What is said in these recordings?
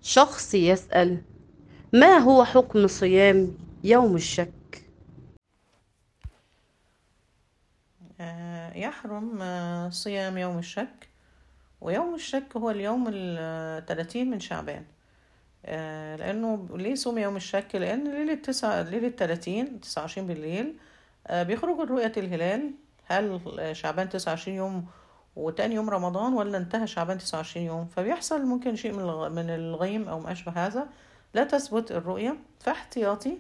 شخص يسأل: ما هو حكم صيام يوم الشك؟ يحرم صيام يوم الشك. ويوم الشك هو اليوم 30 من شعبان. لأنه ليه سمي يوم الشك؟ لأن ليلة 30 29 بالليل بيخرجوا رؤية الهلال. هل شعبان 29 يوم وتاني يوم رمضان، ولا انتهى شعبان 29 يوم؟ فبيحصل ممكن شيء من الغيم أو ما أشبه هذا، لا تثبت الرؤية، فاحتياطي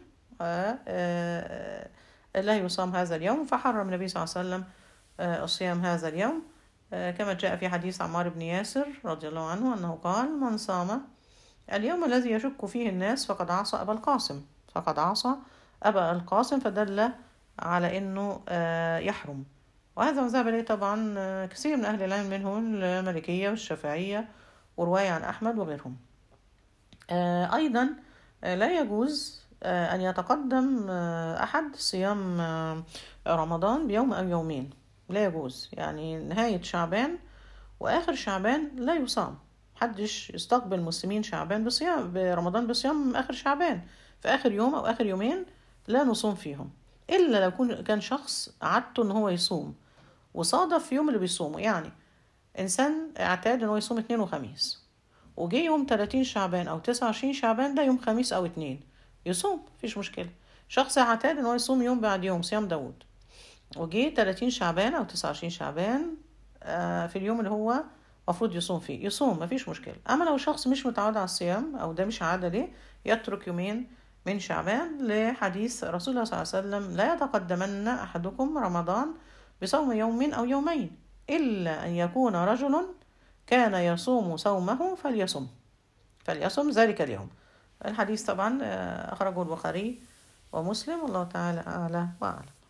لا يصام هذا اليوم. فحرم النبي صلى الله عليه وسلم صيام هذا اليوم. كما جاء في حديث عمار بن ياسر رضي الله عنه أنه قال: من صام اليوم الذي يشك فيه الناس فقد عصى أبا القاسم، فقد عصى أبا القاسم، فدل على أنه يحرم. وهذا مذهب إليه طبعا كثير من أهل العلم، منهم المالكية والشافعية، ورواية عن أحمد وغيرهم. أيضا لا يجوز أن يتقدم أحد صيام رمضان بيوم أو يومين. لا يجوز، يعني نهاية شعبان وآخر شعبان لا يصام. محدش يستقبل مسلمين شعبان بصيام برمضان بصيام آخر شعبان، في آخر يوم أو آخر يومين لا نصوم فيهم، إلا لو كان شخص عادته إن هو يصوم وصادف يوم اللي بيصومه. يعني إنسان اعتاد إن هو يصوم اثنين وخميس، وجي يوم 30 شعبان أو 29 شعبان ده يوم خميس أو اتنين، يصوم مفيش مشكلة. شخص اعتاد إن هو يصوم يوم بعد يوم، صيام داود، وجي 30 شعبان أو 29 شعبان في اليوم اللي هو مفروض يصوم فيه، يصوم مفيش مشكلة. أما لو شخص مش متعود على الصيام أو ده مش عادة ليه، يترك يومين من شعبان، لحديث رسول الله صلى الله عليه وسلم: لا يتقدمن أحدكم رمضان بصوم يوم أو يومين، إلا أن يكون رجل كان يصوم صومه فليصم ذلك اليوم. الحديث طبعا أخرجه البخاري ومسلم، والله تعالى أعلى وأعلم.